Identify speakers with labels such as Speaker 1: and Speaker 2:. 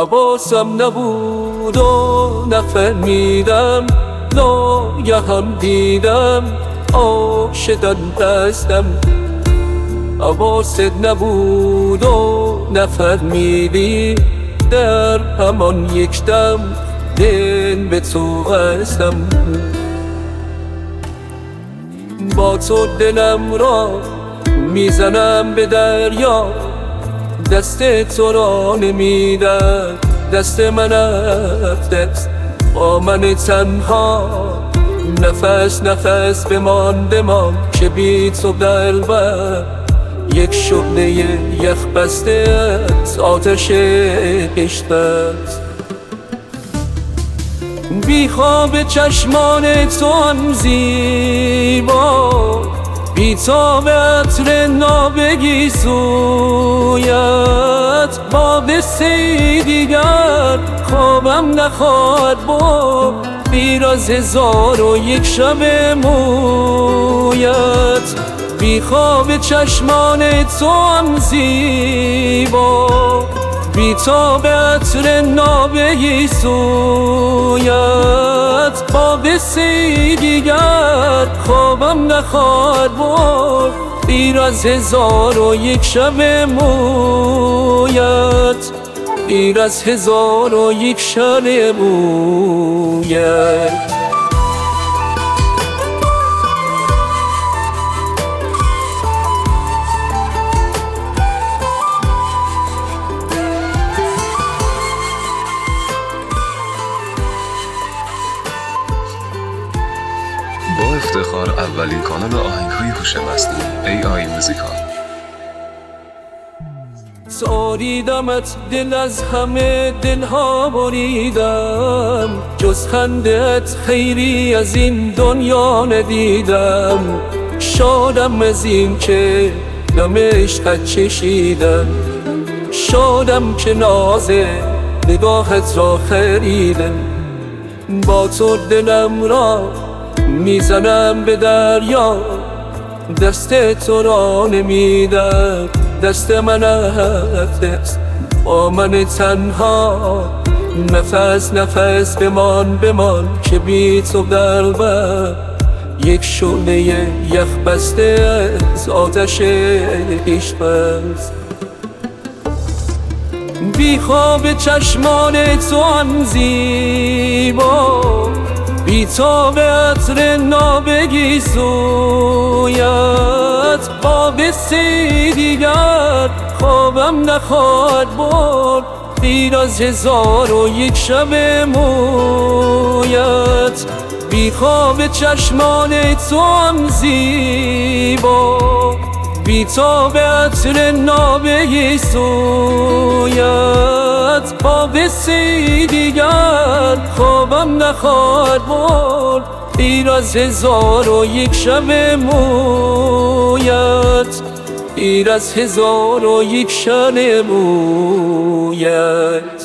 Speaker 1: حواسم نبود و نفهمیدم، ناگهم دیدم آشدان دستم. حواست نبود و نفهمیدی، در همان یک دم دل به تو بستم. با تو دلم را میزنم به دریا، دست تو را نمیدم، دست من است با من تنها. نفس نفس بمان که بی تو دلبر یک شعله یخ بسته از آتش عشق است. بی خواب چشمان تو هم زیبا، بی تاب عطر نابگی سویت. با قصه دیگر خوابم نخواهد برد، بیر از 1001 شب مویت. بی خواب چشمان تو هم زیبا، بی تاب عطر نابگی سویت. با قصه دیگر خوابم نخواهد برد، بیر از 1001 شب مویت. بیر از 1001 شب مویت.
Speaker 2: با افتخار اولین کانال آهنگ‌های هوش مصنوعی AI موزیکال.
Speaker 1: ساریدمت دل از همه دلها بریدم، جز خندت خیری از این دنیا ندیدم. شادم از این که دم عشقت چشیدم، شادم که ناز نگاهت را خریدم. با تو دلم را میزنم به دریا، دست تو را نمیدم، دست من است با من تنها. نفس نفس بمان که بی تو دلبر یک شعله یخ بسته از آتش عشق است. بی خواب چشمان تو هم زیبا، بی تاب عطر نابگی سویت. با قصه دیگر خوابم نخواهد برد، بیر از 1001 شب مویت. بی خواب چشمان تو هم زیبا، بی تاب عطر نابگی سویت. با قصه دیگر خوابم نخواهد برد، بیر از 1001 شب مویت. بیر از 1001 شب مویت.